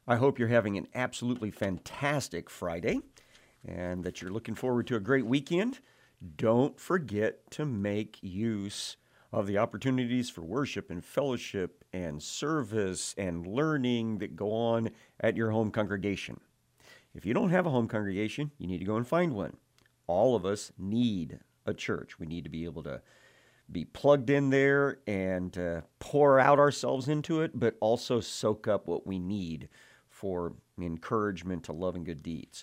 I hope you're having an absolutely fantastic Friday and that you're looking forward to a great weekend. Don't forget to make use of the opportunities for worship and fellowship and service and learning that go on at your home congregation. If you don't have a home congregation, you need to go and find one. All of us need a church. We need to be able to be plugged in there and pour out ourselves into it, but also soak up what we need for encouragement to love and good deeds.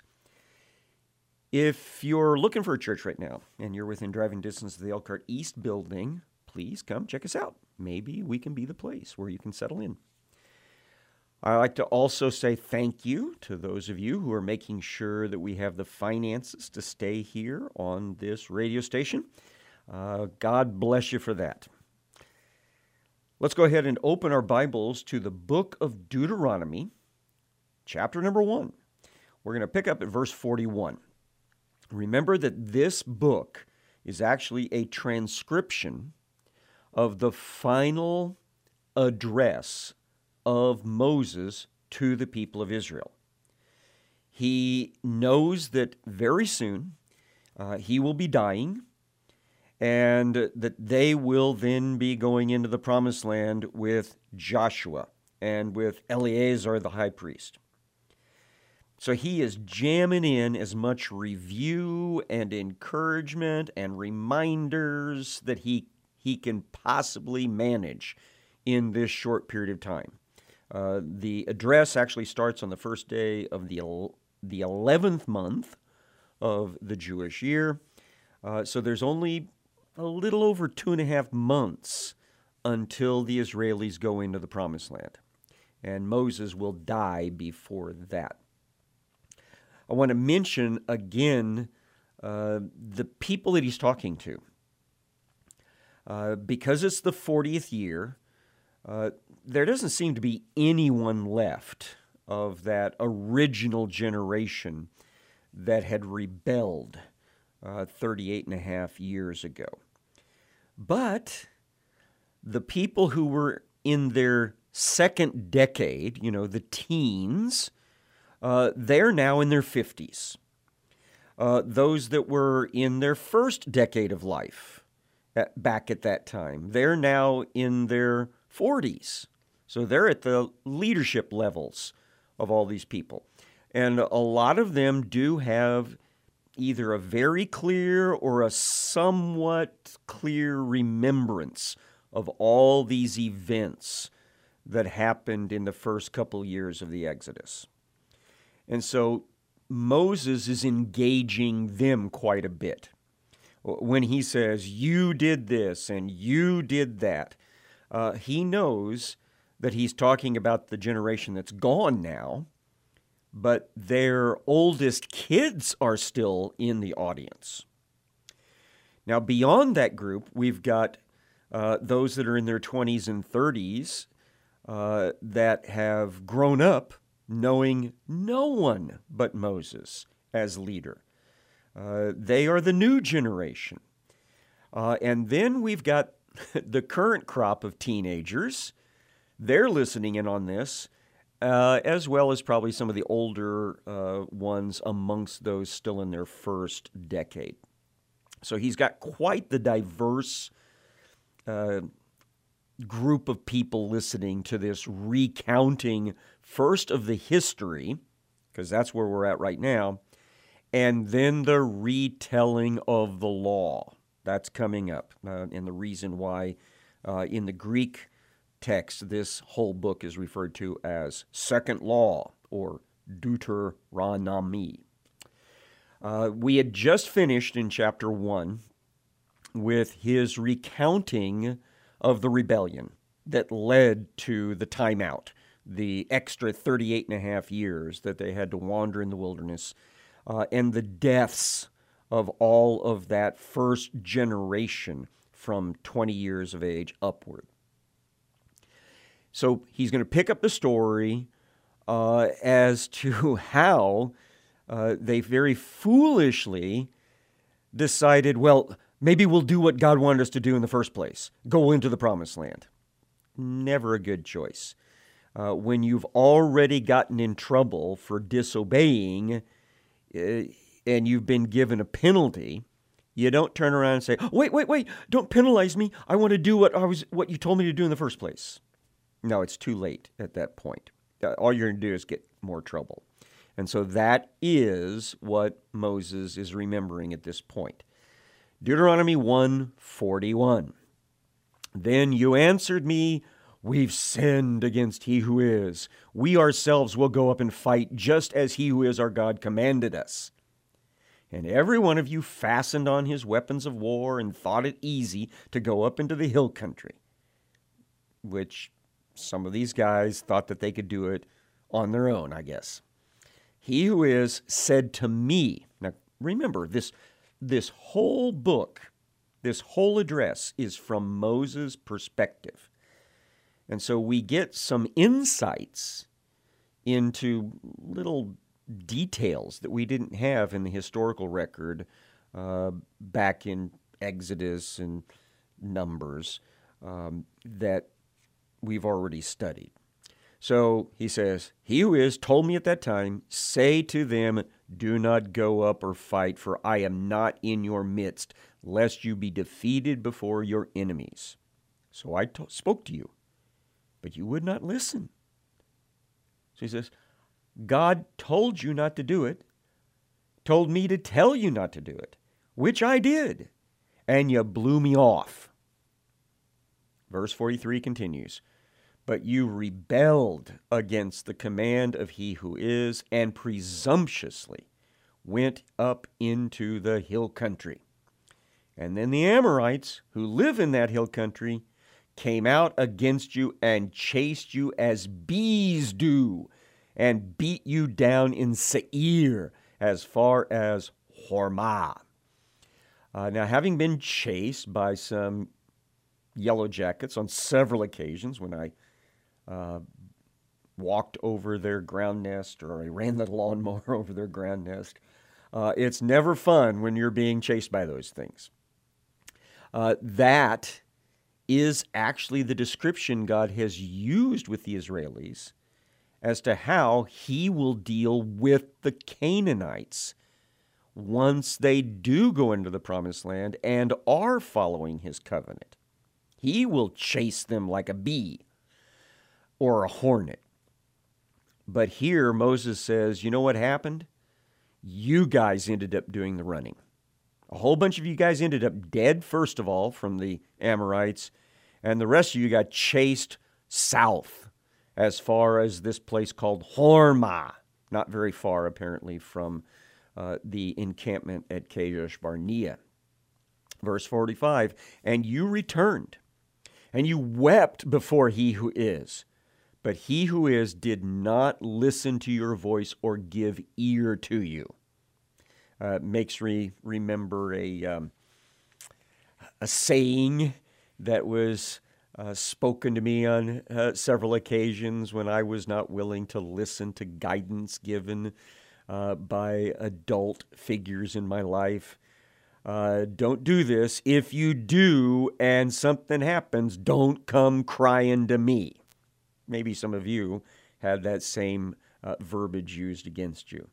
If you're looking for a church right now and you're within driving distance of the Elkhart East building, please come check us out. Maybe we can be the place where you can settle in. I'd like to also say thank you to those of you who are making sure that we have the finances to stay here on this radio station. God bless you for that. Let's go ahead and open our Bibles to the book of Deuteronomy, chapter number 1. We're going to pick up at verse 41. Remember that this book is actually a transcription of the final address of Moses to the people of Israel. He knows that very soon he will be dying, and that they will then be going into the promised land with Joshua and with Eleazar the high priest. So he is jamming in as much review and encouragement and reminders that he can possibly manage in this short period of time. The address actually starts on the first day of the 11th month of the Jewish year. So there's only a little over 2.5 months until the Israelis go into the promised land. And Moses will die before that. I want to mention again the people that he's talking to. Because it's the 40th year, there doesn't seem to be anyone left of that original generation that had rebelled 38 and a half years ago. But the people who were in their second decade, the teens, they're now in their 50s. Those that were in their first decade of life back at that time, they're now in their 40s. So they're at the leadership levels of all these people. And a lot of them do have either a very clear or a somewhat clear remembrance of all these events that happened in the first couple years of the Exodus. And so Moses is engaging them quite a bit. When he says, you did this and you did that, he knows that he's talking about the generation that's gone now, but their oldest kids are still in the audience. Now, beyond that group, we've got those that are in their 20s and 30s that have grown up knowing no one but Moses as leader. They are the new generation. And then we've got the current crop of teenagers. They're listening in on this, as well as probably some of the older ones amongst those still in their first decade. So he's got quite the diverse group of people listening to this recounting first of the history, because that's where we're at right now, and then the retelling of the law. That's coming up, and the reason why in the Greek text this whole book is referred to as Second Law or Deuteronomy. We had just finished in chapter 1 with his recounting of the rebellion that led to the timeout, the extra 38 and a half years that they had to wander in the wilderness, and the deaths of all of that first generation from 20 years of age upward. So he's going to pick up the story as to how they very foolishly decided, well, maybe we'll do what God wanted us to do in the first place, go into the promised land. Never a good choice. when you've already gotten in trouble for disobeying and you've been given a penalty, you don't turn around and say, wait, don't penalize me. I want to do what you told me to do in the first place. No, it's too late at that point. All you're going to do is get more trouble. And so that is what Moses is remembering at this point. Deuteronomy 1:41. Then you answered me, we've sinned against he who is. We ourselves will go up and fight just as he who is our God commanded us. And every one of you fastened on his weapons of war and thought it easy to go up into the hill country, which some of these guys thought that they could do it on their own, I guess. He who is said to me. Now, remember, this whole book, this whole address is from Moses' perspective. And so we get some insights into little details that we didn't have in the historical record back in Exodus and Numbers that we've already studied. So he says, he who is told me at that time, say to them, do not go up or fight, for I am not in your midst, lest you be defeated before your enemies. So I spoke to you, but you would not listen. So he says, God told you not to do it, told me to tell you not to do it, which I did, and you blew me off. Verse 43 continues, but you rebelled against the command of he who is, and presumptuously went up into the hill country. And then the Amorites, who live in that hill country, came out against you and chased you as bees do, and beat you down in Seir as far as Hormah. Now, having been chased by some Yellow Jackets on several occasions when I walked over their ground nest or I ran the lawnmower over their ground nest, it's never fun when you're being chased by those things. That is actually the description God has used with the Israelis as to how he will deal with the Canaanites once they do go into the promised land and are following his covenant. He will chase them like a bee or a hornet. But here Moses says, you know what happened? You guys ended up doing the running. A whole bunch of you guys ended up dead, first of all, from the Amorites, and the rest of you got chased south as far as this place called Hormah, not very far, apparently, from the encampment at Kadesh Barnea. Verse 45, and you returned, and you wept before he who is, but he who is did not listen to your voice or give ear to you. Makes me remember a saying that was spoken to me on several occasions when I was not willing to listen to guidance given by adult figures in my life. Don't do this. If you do and something happens, don't come crying to me. Maybe some of you had that same verbiage used against you.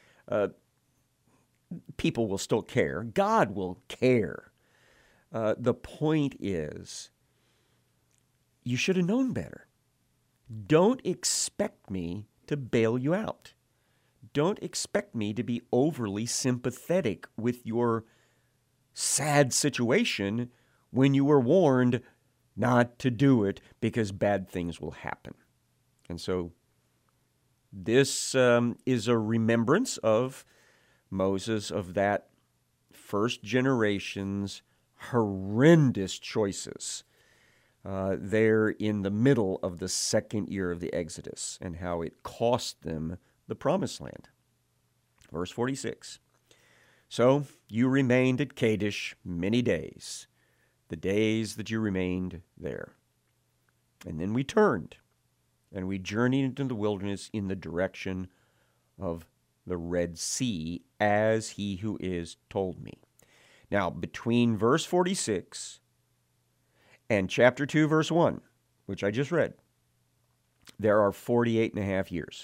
People will still care. God will care. The point is, you should have known better. Don't expect me to bail you out. Don't expect me to be overly sympathetic with your sad situation when you were warned not to do it because bad things will happen. And so this is a remembrance of Moses, of that first generation's horrendous choices there in the middle of the second year of the Exodus and how it cost them the promised land. Verse 46, so you remained at Kadesh many days, the days that you remained there. And then we turned, and we journeyed into the wilderness in the direction of the Red Sea, as he who is told me. Now, between verse 46 and chapter 2, verse 1, which I just read, there are 48 and a half years.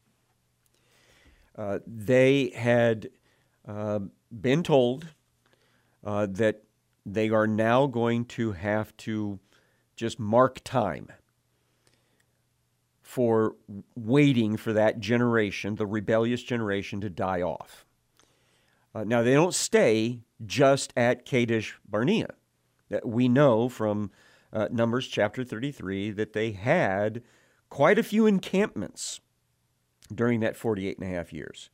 They had been told that they are now going to have to just mark time for waiting for that generation, the rebellious generation, to die off. Now, they don't stay just at Kadesh Barnea. We know from Numbers chapter 33 that they had quite a few encampments during that 48 and a half years.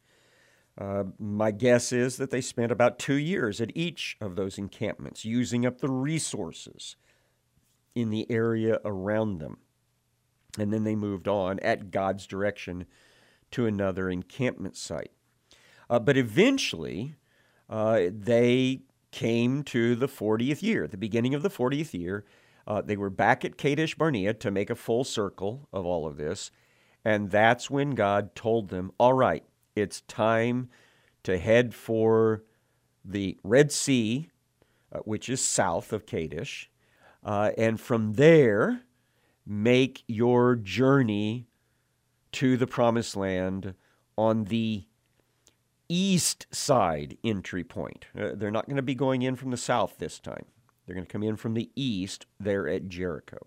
My guess is that they spent about 2 years at each of those encampments, using up the resources in the area around them. And then they moved on at God's direction to another encampment site. But eventually, they came to the 40th year. At the beginning of the 40th year, they were back at Kadesh Barnea to make a full circle of all of this. And that's when God told them, all right, it's time to head for the Red Sea, which is south of Kadesh. And from there, make your journey to the Promised Land on the east side entry point. They're not going to be going in from the south this time. They're going to come in from the east there at Jericho.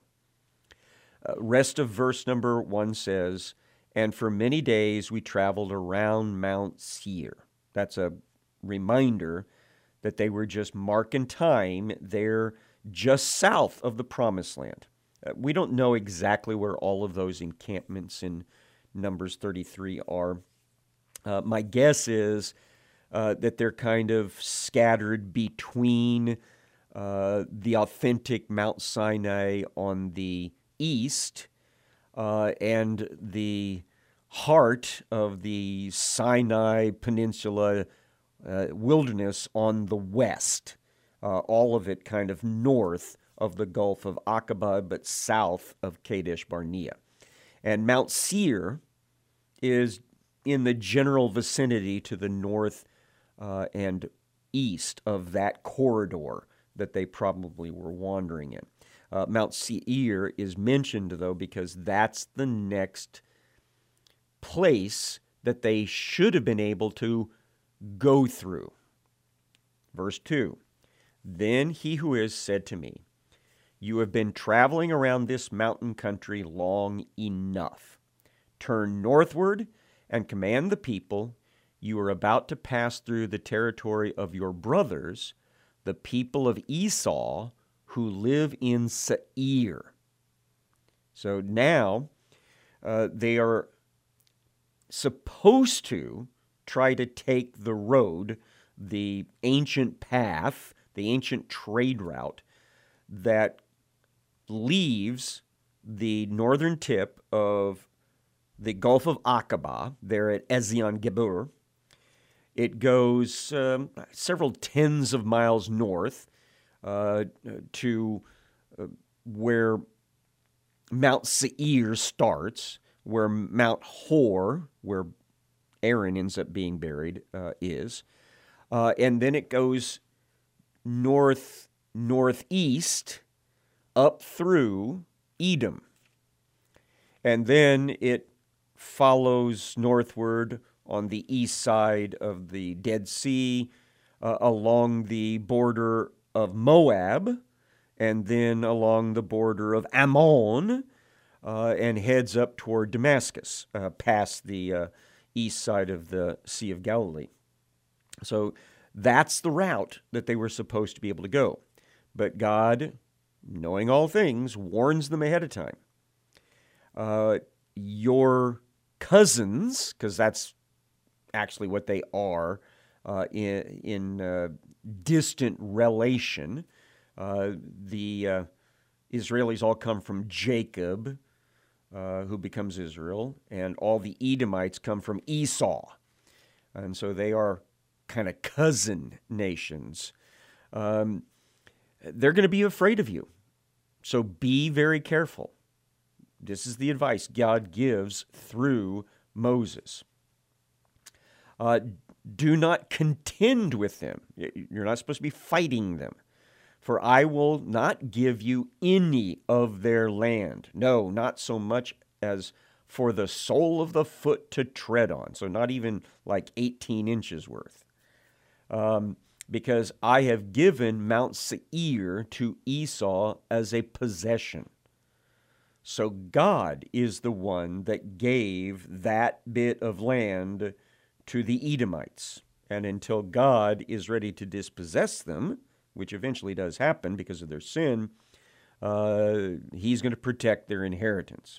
Rest of verse number 1 says, and for many days we traveled around Mount Seir. That's a reminder that they were just marking time there just south of the Promised Land. We don't know exactly where all of those encampments in Numbers 33 are. My guess is that they're kind of scattered between the authentic Mount Sinai on the east and the heart of the Sinai Peninsula wilderness on the west, all of it kind of north of the Gulf of Aqaba, but south of Kadesh Barnea. And Mount Seir is in the general vicinity to the north and east of that corridor that they probably were wandering in. Mount Seir is mentioned, though, because that's the next place that they should have been able to go through. Verse 2, then he who is said to me, you have been traveling around this mountain country long enough. Turn northward and command the people. You are about to pass through the territory of your brothers, the people of Esau, who live in Seir. So now they are supposed to try to take the road, the ancient path, the ancient trade route that leaves the northern tip of the Gulf of Aqaba, there at Ezion Geber. It goes several tens of miles north to where Mount Seir starts, where Mount Hor, where Aaron ends up being buried, is. And then it goes northeast up through Edom. And then it follows northward on the east side of the Dead Sea, along the border of Moab, and then along the border of Ammon, and heads up toward Damascus, past the east side of the Sea of Galilee. So that's the route that they were supposed to be able to go. But God, knowing all things, warns them ahead of time. Your cousins, because that's actually what they are in distant relation. The Israelis all come from Jacob, who becomes Israel, and all the Edomites come from Esau. And so they are kind of cousin nations. They're going to be afraid of you. So be very careful. This is the advice God gives through Moses. Do not contend with them. You're not supposed to be fighting them. For I will not give you any of their land. No, not so much as for the sole of the foot to tread on. So not even like 18 inches worth. Because I have given Mount Seir to Esau as a possession. So God is the one that gave that bit of land to the Edomites. And until God is ready to dispossess them, which eventually does happen because of their sin, he's going to protect their inheritance.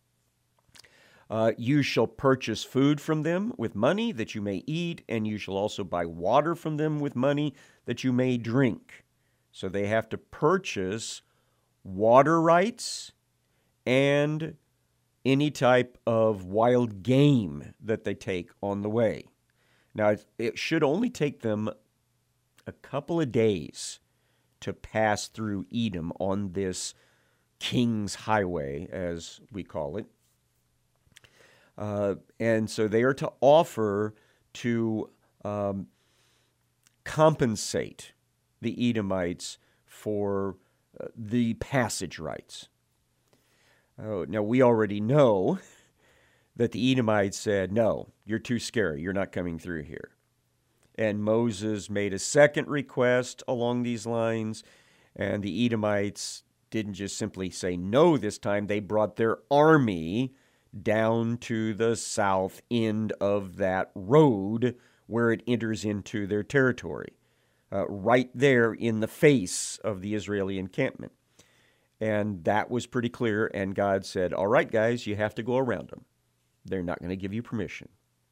You shall purchase food from them with money that you may eat, and you shall also buy water from them with money that you may drink. So they have to purchase water rights and any type of wild game that they take on the way. Now, it should only take them a couple of days to pass through Edom on this King's Highway, as we call it. And so they are to offer to compensate the Edomites for the passage rights. Now, we already know that the Edomites said, no, you're too scary. You're not coming through here. And Moses made a second request along these lines, and the Edomites didn't just simply say no this time. They brought their army down to the south end of that road where it enters into their territory, right there in the face of the Israeli encampment. And that was pretty clear, and God said, all right, guys, you have to go around them. They're not going to give you permission.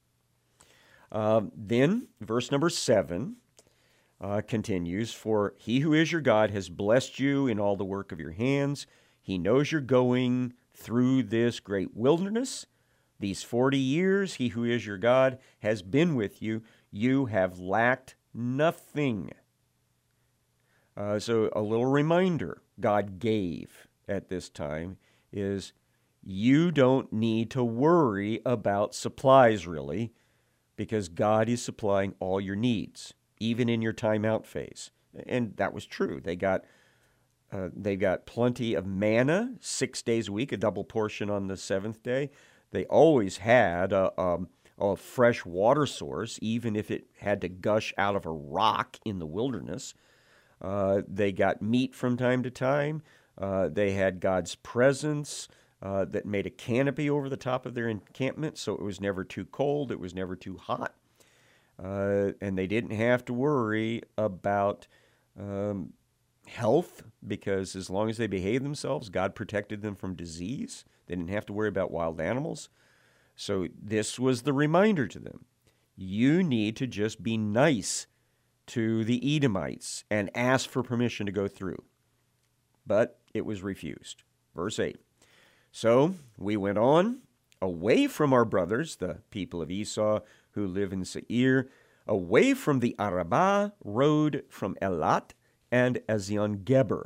Then, verse number 7 continues, for he who is your God has blessed you in all the work of your hands. He knows you're going through this great wilderness. These 40 years, he who is your God has been with you. You have lacked nothing. So a little reminder God gave at this time is you don't need to worry about supplies, really, because God is supplying all your needs, even in your timeout phase. And that was true. They got plenty of manna 6 days a week, a double portion on the seventh day. They always had a fresh water source, even if it had to gush out of a rock in the wilderness. They got meat from time to time. They had God's presence that made a canopy over the top of their encampment, so it was never too cold, it was never too hot. And they didn't have to worry about health, because as long as they behaved themselves, God protected them from disease. They didn't have to worry about wild animals. So this was the reminder to them. You need to just be nice to the Edomites and ask for permission to go through. But it was refused. Verse 8. So we went on away from our brothers, the people of Esau who live in Seir, away from the Arabah road from Elat and Ezion Geber.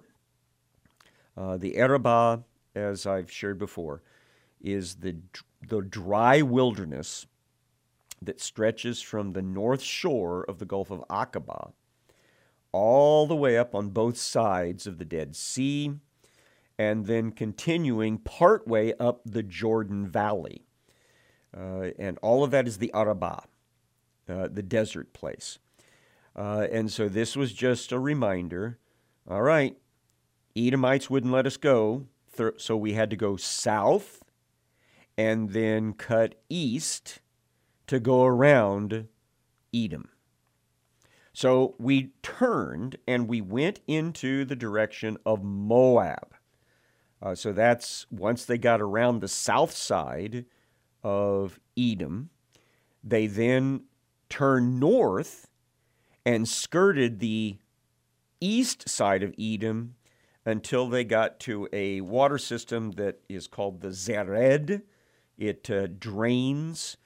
The Arabah, as I've shared before, is the dry wilderness that stretches from the north shore of the Gulf of Aqaba all the way up on both sides of the Dead Sea, and then continuing partway up the Jordan Valley. And all of that is the Arabah, the desert place. And so this was just a reminder, all right, Edomites wouldn't let us go, so we had to go south and then cut east to go around Edom. So we turned and we went into the direction of Moab. So that's once they got around the south side of Edom, they then turned north and skirted the east side of Edom until they got to a water system that is called the Zered. It drains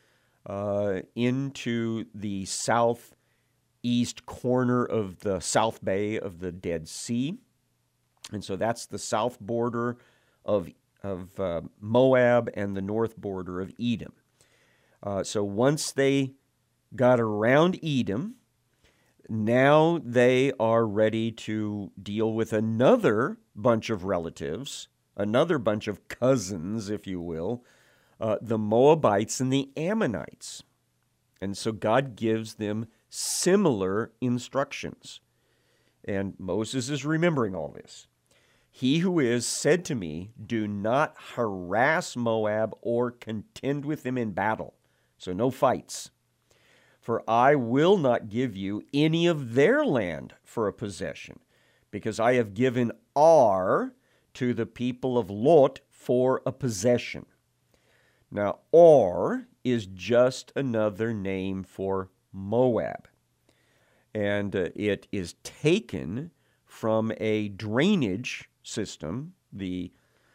into the southeast corner of the South Bay of the Dead Sea. And so that's the south border of Moab and the north border of Edom. So once they got around Edom, now they are ready to deal with another bunch of relatives, another bunch of cousins, if you will, the Moabites and the Ammonites. And so God gives them similar instructions. And Moses is remembering all this. He who is said to me, do not harass Moab or contend with them in battle. So no fights. For I will not give you any of their land for a possession, because I have given Ar to the people of Lot for a possession. Now, Ar is just another name for Moab. And it is taken from a drainage system, the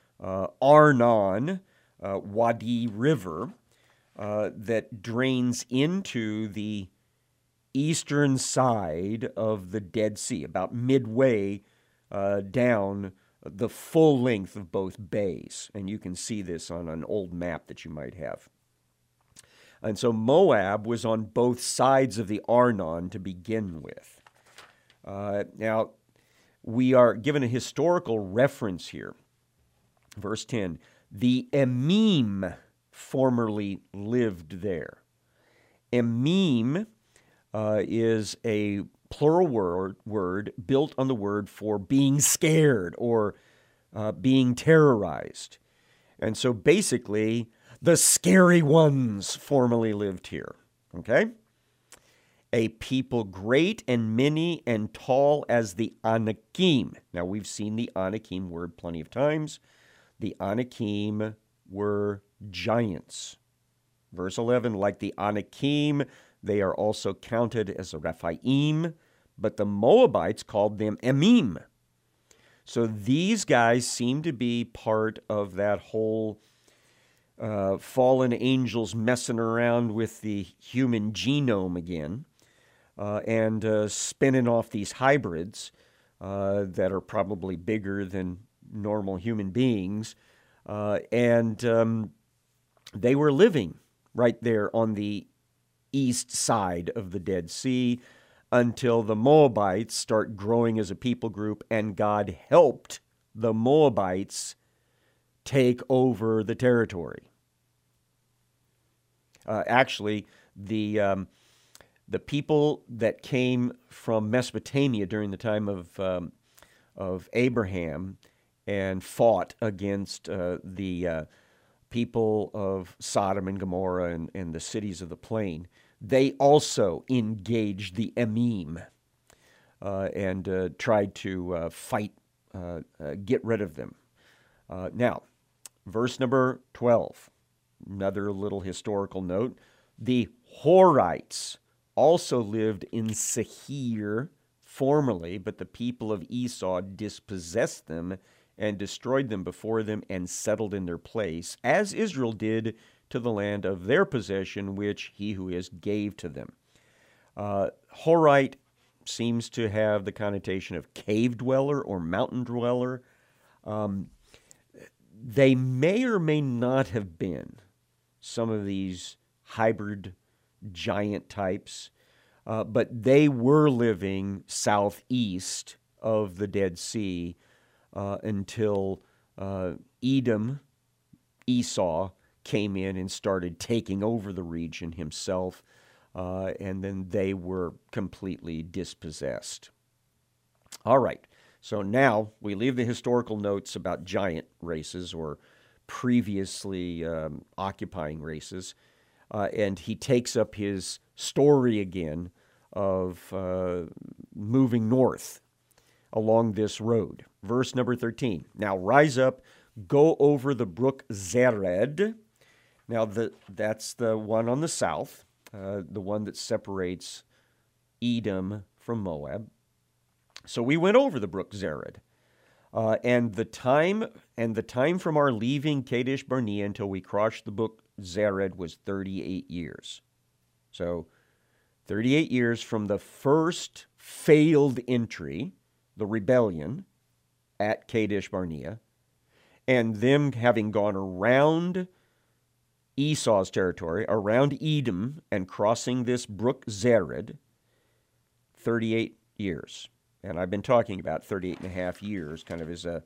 Arnon Wadi River, that drains into the eastern side of the Dead Sea, about midway down the full length of both bays. And you can see this on an old map that you might have. And so Moab was on both sides of the Arnon to begin with. Now, we are given a historical reference here. Verse 10, the Emim formerly lived there. Emim is a plural word built on the word for being scared or being terrorized. And so basically, the scary ones formerly lived here. Okay? A people great and many and tall as the Anakim. Now, we've seen the Anakim word plenty of times. The Anakim were giants. Verse 11, like the Anakim, they are also counted as a Rephaim, but the Moabites called them Emim. So these guys seem to be part of that whole fallen angels messing around with the human genome again and spinning off these hybrids that are probably bigger than normal human beings. And they were living right there on the east side of the Dead Sea until the Moabites start growing as a people group, and God helped the Moabites take over the territory. Actually, the people that came from Mesopotamia during the time of Abraham and fought against the people of Sodom and Gomorrah and the cities of the plain, they also engaged the Emim and tried to fight, get rid of them. Now, verse number 12, another little historical note. The Horites also lived in Seir formerly, but the people of Esau dispossessed them and destroyed them before them and settled in their place, as Israel did to the land of their possession, which he who is gave to them. Horite seems to have the connotation of cave dweller or mountain dweller. They may or may not have been some of these hybrid giant types, but they were living southeast of the Dead Sea until Edom, Esau, came in and started taking over the region himself, and then they were completely dispossessed. All right, so now we leave the historical notes about giant races or previously occupying races, and he takes up his story again of moving north along this road. Verse number 13. Now rise up, go over the brook Zered. Now that's the one on the south, the one that separates Edom from Moab. So we went over the brook Zered. And the time from our leaving Kadesh Barnea until we crossed the brook Zered was 38 years. So 38 years from the first failed entry, the rebellion at Kadesh Barnea, and them having gone around Esau's territory, around Edom, and crossing this brook Zered, 38 years. And I've been talking about 38 and a half years kind of as a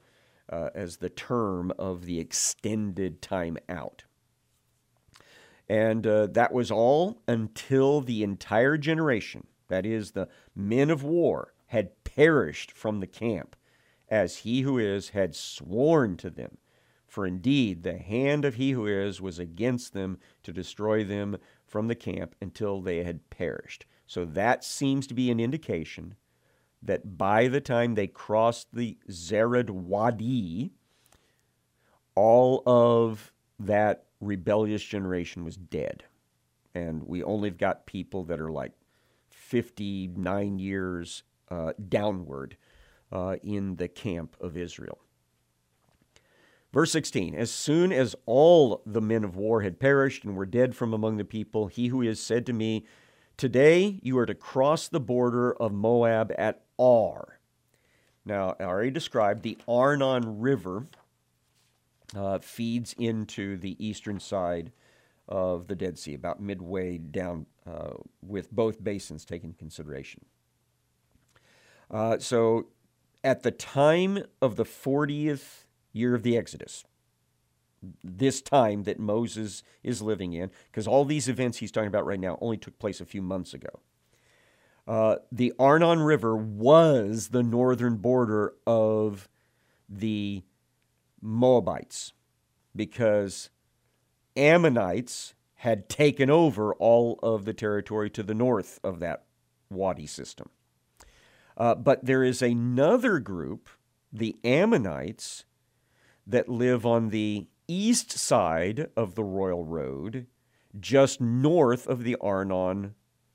as the term of the extended time out. And that was all until the entire generation, that is, the men of war, had perished from the camp, as he who is had sworn to them. For indeed, the hand of he who is was against them to destroy them from the camp until they had perished. So that seems to be an indication that by the time they crossed the Zered Wadi, all of that rebellious generation was dead. And we only got people that are like 59 years downward in the camp of Israel. Verse 16, as soon as all the men of war had perished and were dead from among the people, he who is said to me, today you are to cross the border of Moab at Ar. Now, I already described the Arnon River feeds into the eastern side of the Dead Sea, about midway down with both basins taken into consideration. So at the time of the 40th year of the Exodus, this time that Moses is living in, because all these events he's talking about right now only took place a few months ago. The Arnon River was the northern border of the Moabites, because Ammonites had taken over all of the territory to the north of that wadi system. But there is another group, the Ammonites, that live on the east side of the Royal Road, just north of the Arnon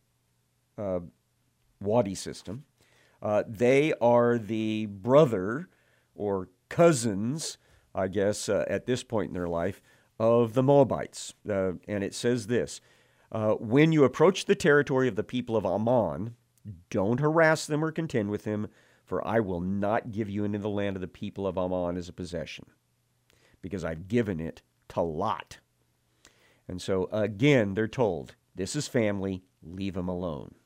Wadi system. They are the brother or cousins, I guess, at this point in their life, of the Moabites. And it says this, when you approach the territory of the people of Ammon, don't harass them or contend with them, for I will not give you into the land of the people of Ammon as a possession, because I've given it to Lot. And so, again, they're told, this is family, leave them alone.